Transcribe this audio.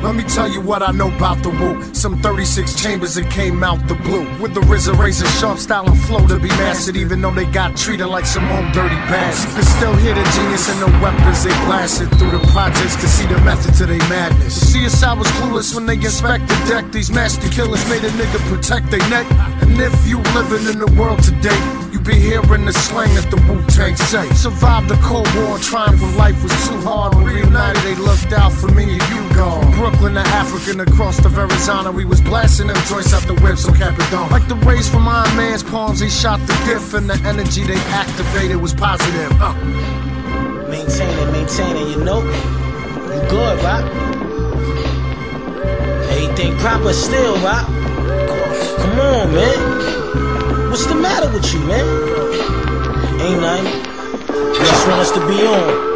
Let me tell you what I know about the Wu. Some 36 chambers that came out the blue, with the RZA razor sharp style and flow to be mastered. Even though they got treated like some old dirty bastard, you can still hear the genius in the weapons they blasted through the projects to see the method to their madness. CSI was clueless when they inspect the deck. These master killers made a nigga protect their neck. And if you living in the world today, you be hearing the slang that the Wu-Tang say. Survived the Cold War, trying for life was too hard. When reunited, they looked out for me and you gone. From Brooklyn to African across the Arizona, we was blasting them joints out the whip, so cap it down. Like the rays from Iron Man's palms, they shot the gift, and the energy they activated was positive. Maintaining, you know. You good, right? Everything proper still, right? Come on, man. What's the matter with you, man? Ain't nothing. Just want us to be on.